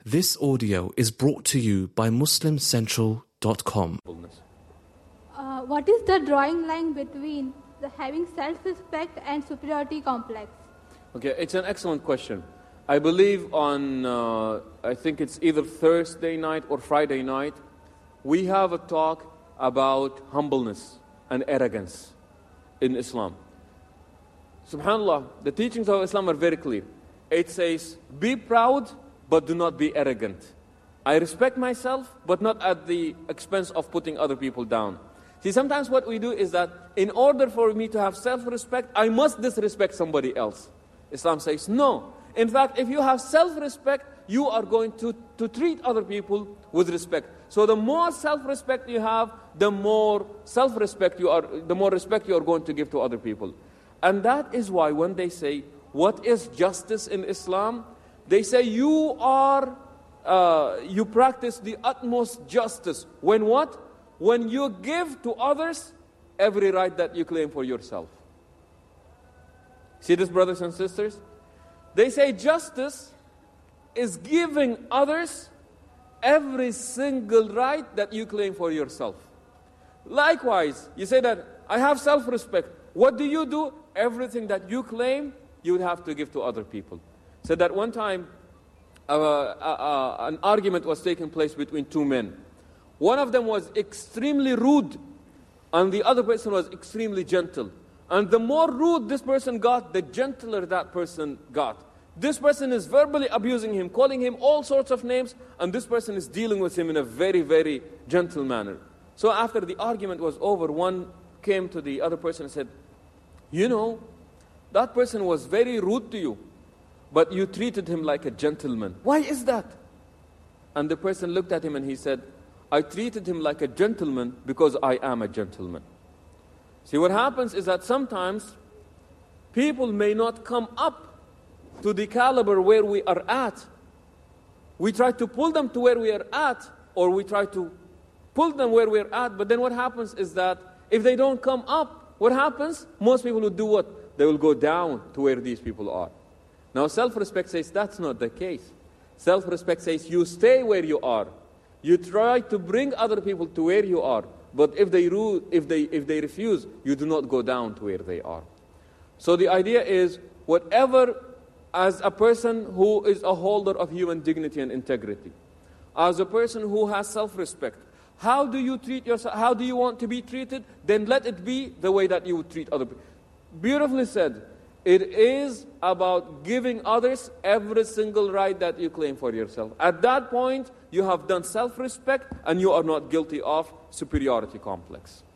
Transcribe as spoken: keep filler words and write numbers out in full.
This audio is brought to you by Muslim Central dot com. Uh, what is the drawing line between the having self-respect and superiority complex? Okay, it's an excellent question. I believe on, uh, I think it's either Thursday night or Friday night, we have a talk about humbleness and arrogance in Islam. SubhanAllah, the teachings of Islam are very clear. It says, be proud, but do not be arrogant. I respect myself, but not at the expense of putting other people down. See, sometimes what we do is that in order for me to have self-respect, I must disrespect somebody else. Islam says, no. In fact, if you have self-respect, you are going to, to treat other people with respect. So the more self-respect you have, the more self-respect you are, the more respect you are going to give to other people. And that is why when they say, what is justice in Islam? They say you are, uh, you practice the utmost justice. When what? When you give to others every right that you claim for yourself. See this, brothers and sisters? They say justice is giving others every single right that you claim for yourself. Likewise, you say that, I have self-respect. What do you do? Everything that you claim, you would have to give to other people. So that one time, uh, uh, uh, an argument was taking place between two men. One of them was extremely rude, and the other person was extremely gentle. And the more rude this person got, the gentler that person got. This person is verbally abusing him, calling him all sorts of names, and this person is dealing with him in a very, very gentle manner. So after the argument was over, one came to the other person and said, you know, that person was very rude to you, but you treated him like a gentleman. Why is that? And the person looked at him and he said, I treated him like a gentleman because I am a gentleman. See, what happens is that sometimes people may not come up to the caliber where we are at. We try to pull them to where we are at, or we try to pull them where we are at, but then what happens is that if they don't come up, what happens? Most people will do what? They will go down to where these people are. Now, self-respect says that's not the case. Self-respect says you stay where you are. You try to bring other people to where you are. But if they, if they, if they refuse, you do not go down to where they are. So the idea is, whatever, as a person who is a holder of human dignity and integrity, as a person who has self-respect, how do you treat yourself? How do you want to be treated? Then let it be the way that you would treat other people. Beautifully said. It is about giving others every single right that you claim for yourself. At that point, you have done self-respect and you are not guilty of superiority complex.